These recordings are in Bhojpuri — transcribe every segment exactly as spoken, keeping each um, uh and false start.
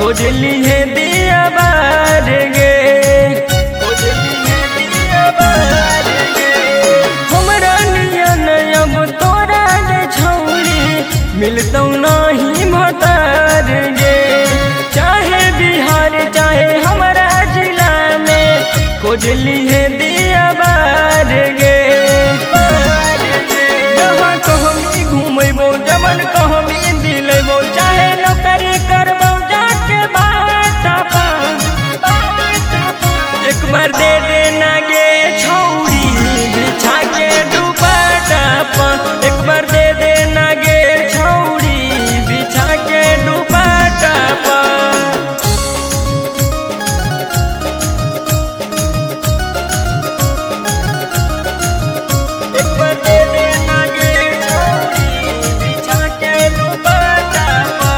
खोजली है दिया बार गे, खोजली है दिया बार गे। हमरा नियन अब तोरा गे छौरी मिलतौ नहीं भतार गे। चाहे बिहार चाहे हमारा जिला में खोजली है दिया बार गे। जहाँ कहमी घूमबो जमन कहमी दिलेबो चाहे नौकरी करबो जाके बाटा पा। एक बार दे देना गे छौरी बिछा के दुपट्टा पा। एक बार दे देना गे छौरी बिछा के दुपट्टा पा। एक बार दे देना गे छौरी बिछा के दुपट्टा पा।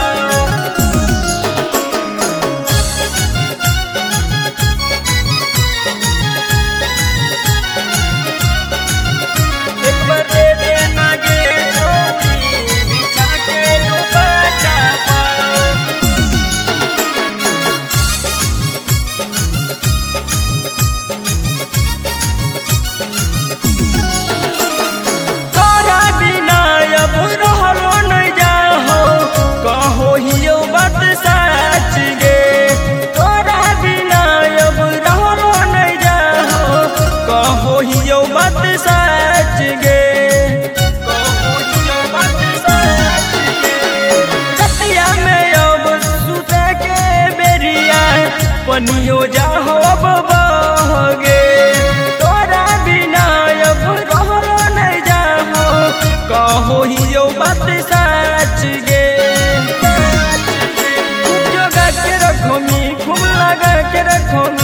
एक बार दे देना गे छौरी बिछा के दुपट्टा पा। तोरा बिना अब रहलो नहीं जाहो कहो हियो बात सच गे। तोरा बिना अब रहलो नहीं जाहो कहो हियो बात सच गे। कहो हियो बात सच गे। रतिया में अब सुते के बेरिया पनियो जाहो अब बह गे। तोरा बिना अब रहलो नहीं जाहो कहो हियो बात सच गे। खूब जोगा के रखो मी खूब लगा के रखो मी